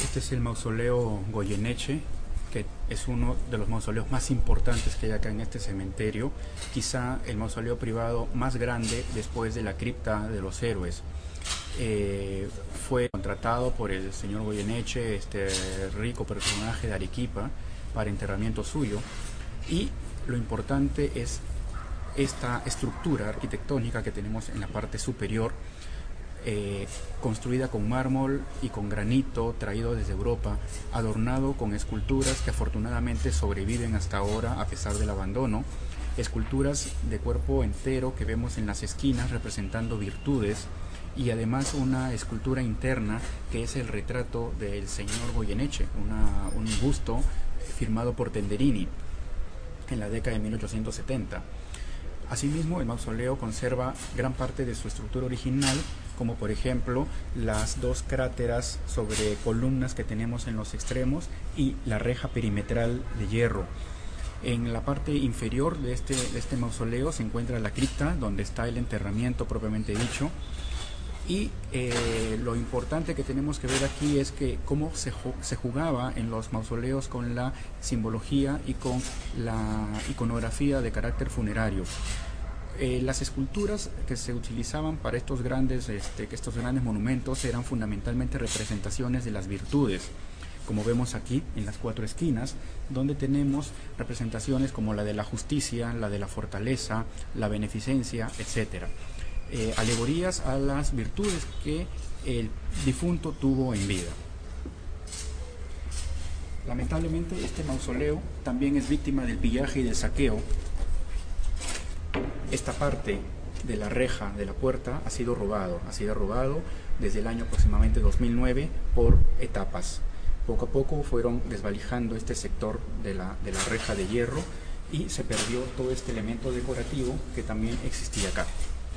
Este es el mausoleo Goyeneche, que es uno de los mausoleos más importantes que hay acá en este cementerio, quizá el mausoleo privado más grande después de la cripta de los héroes. Fue contratado por el señor Goyeneche, este rico personaje de Arequipa, para enterramiento suyo, y lo importante es esta estructura arquitectónica que tenemos en la parte superior, construida con mármol y con granito traído desde Europa, adornado con esculturas que afortunadamente sobreviven hasta ahora a pesar del abandono, esculturas de cuerpo entero que vemos en las esquinas representando virtudes, y además una escultura interna que es el retrato del señor Goyeneche, un busto firmado por Tenderini en la década de 1870. Asimismo, el mausoleo conserva gran parte de su estructura original, como por ejemplo las dos cráteras sobre columnas que tenemos en los extremos y la reja perimetral de hierro. En la parte inferior de este mausoleo se encuentra la cripta, donde está el enterramiento propiamente dicho. Y lo importante que tenemos que ver aquí es que cómo se jugaba en los mausoleos con la simbología y con la iconografía de carácter funerario. Las esculturas que se utilizaban para estos grandes monumentos eran fundamentalmente representaciones de las virtudes, como vemos aquí en las cuatro esquinas, donde tenemos representaciones como la de la justicia, la de la fortaleza, la beneficencia, etc. Alegorías a las virtudes que el difunto tuvo en vida. Lamentablemente este mausoleo también es víctima del pillaje y del saqueo. Esta parte de la reja de la puerta ha sido robado desde el año aproximadamente 2009 por etapas. Poco a poco fueron desvalijando este sector de la reja de hierro y se perdió todo este elemento decorativo que también existía acá.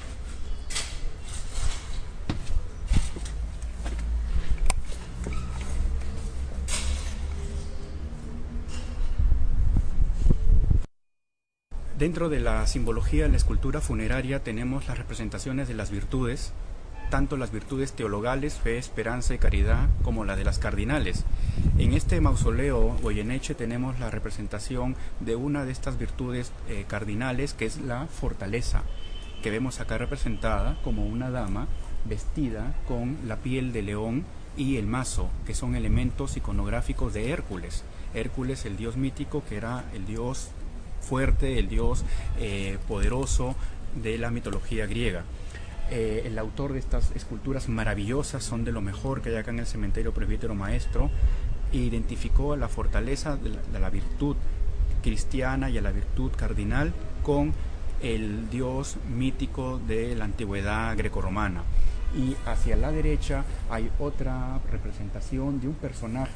Dentro de la simbología de la escultura funeraria tenemos las representaciones de las virtudes, tanto las virtudes teologales, fe, esperanza y caridad, como la de las cardinales. En este mausoleo Goyeneche tenemos la representación de una de estas virtudes cardinales, que es la fortaleza, que vemos acá representada como una dama vestida con la piel de león y el mazo, que son elementos iconográficos de Hércules. Hércules, el dios mítico, que era el dios fuerte, el dios poderoso de la mitología griega. El autor de estas esculturas maravillosas, son de lo mejor que hay acá en el cementerio Presbítero Maestro, e identificó a la fortaleza de la virtud cristiana y a la virtud cardinal con el dios mítico de la antigüedad grecorromana. Y hacia la derecha hay otra representación de un personaje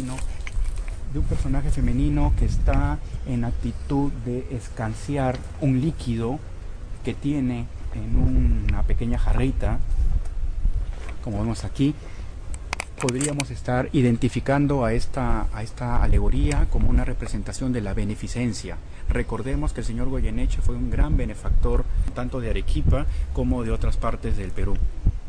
femenino que está en actitud de escanciar un líquido que tiene en una pequeña jarrita, como vemos aquí. Podríamos estar identificando a esta alegoría como una representación de la beneficencia. Recordemos que el señor Goyeneche fue un gran benefactor tanto de Arequipa como de otras partes del Perú.